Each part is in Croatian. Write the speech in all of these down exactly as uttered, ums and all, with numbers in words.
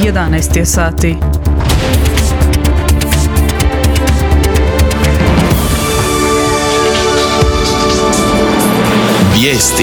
jedanaest je sati. Vijesti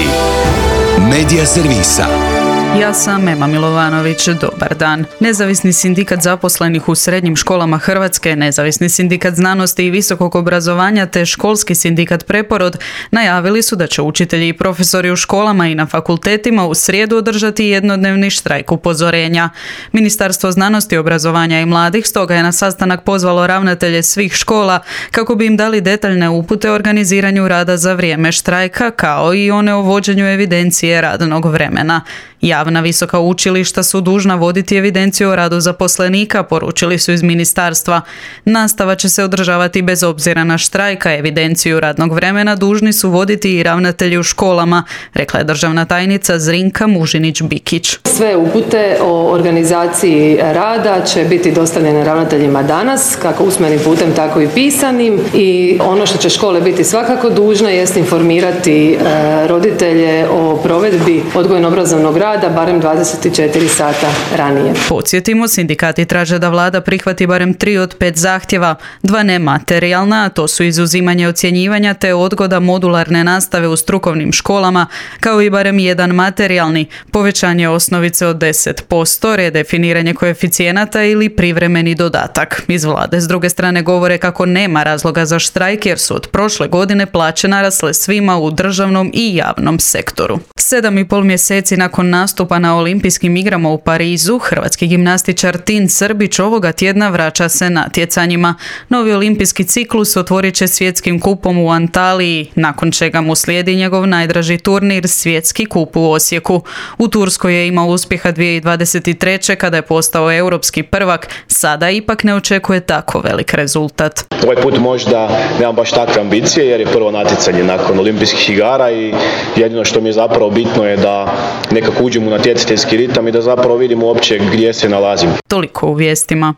Medija servisa. Ja sam Ema Milovanović, dobar dan. Nezavisni sindikat zaposlenih u srednjim školama Hrvatske, Nezavisni sindikat znanosti i visokog obrazovanja te školski sindikat Preporod najavili su da će učitelji i profesori u školama i na fakultetima u srijedu održati jednodnevni štrajk upozorenja. Ministarstvo znanosti, obrazovanja i mladih stoga je na sastanak pozvalo ravnatelje svih škola kako bi im dali detaljne upute o organiziranju rada za vrijeme štrajka, kao i one o vođenju evidencije radnog vremena. Javna visoka učilišta su dužna voditi evidenciju o radu zaposlenika, poručili su iz ministarstva. Nastava će se održavati bez obzira na štrajk, a evidenciju radnog vremena dužni su voditi i ravnatelji u školama, rekla je državna tajnica Zrinka Mužinić-Bikić. Sve upute o organizaciji rada će biti dostavljene ravnateljima danas, kako usmenim putem, tako i pisanim. I ono što će škole biti svakako dužne jest informirati e, roditelje o provedbi odgojno-obrazovnog rada rada barem dvadeset četiri sata ranije. Podsjetimo, sindikati traže da vlada prihvati barem tri od pet zahtjeva, dva nematerijalna, a to su izuzimanje ocjenjivanja te odgoda modularne nastave u strukovnim školama, kao i barem jedan materijalni, povećanje osnovice od deset posto, redefiniranje koeficijenata ili privremeni dodatak. Iz vlade s druge strane govore kako nema razloga za štrajk jer su od prošle godine plaće narasle svima u državnom i javnom sektoru. Sedam i pol mjeseci nakon nastupa na Olimpijskim igrama u Parizu, hrvatski gimnastičar Tin Srbić ovoga tjedna vraća se natjecanjima. Novi olimpijski ciklus otvorit će svjetskim kupom u Antaliji, nakon čega mu slijedi njegov najdraži turnir, svjetski kup u Osijeku. U Turskoj je imao uspjeha dvije tisuće dvadeset treće kada je postao europski prvak, sada ipak ne očekuje tako velik rezultat. Ovaj put možda nemam baš takve ambicije jer je prvo natjecanje nakon olimpijskih igara i jedino što mi je zapravo bitno je da nekako uđem u natjecateljski ritam i da zapravo vidim uopće gdje se nalazim. Toliko u vijestima.